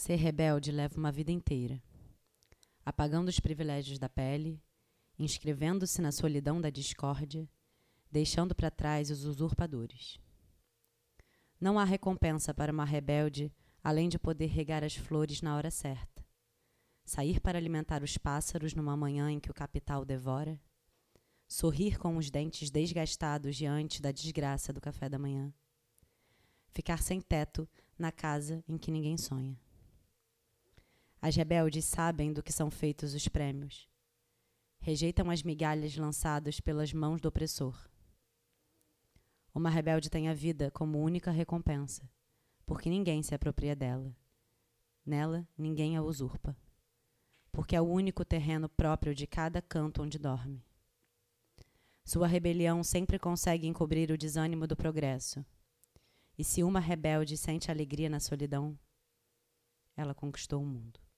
Ser rebelde leva uma vida inteira, apagando os privilégios da pele, inscrevendo-se na solidão da discórdia, deixando para trás os usurpadores. Não há recompensa para uma rebelde além de poder regar as flores na hora certa, sair para alimentar os pássaros numa manhã em que o capital devora, sorrir com os dentes desgastados diante da desgraça do café da manhã, ficar sem teto na casa em que ninguém sonha. As rebeldes sabem do que são feitos os prêmios. Rejeitam as migalhas lançadas pelas mãos do opressor. Uma rebelde tem a vida como única recompensa, porque ninguém se apropria dela. Nela, ninguém a usurpa, porque é o único terreno próprio de cada canto onde dorme. Sua rebelião sempre consegue encobrir o desânimo do progresso. E se uma rebelde sente alegria na solidão, ela conquistou o mundo.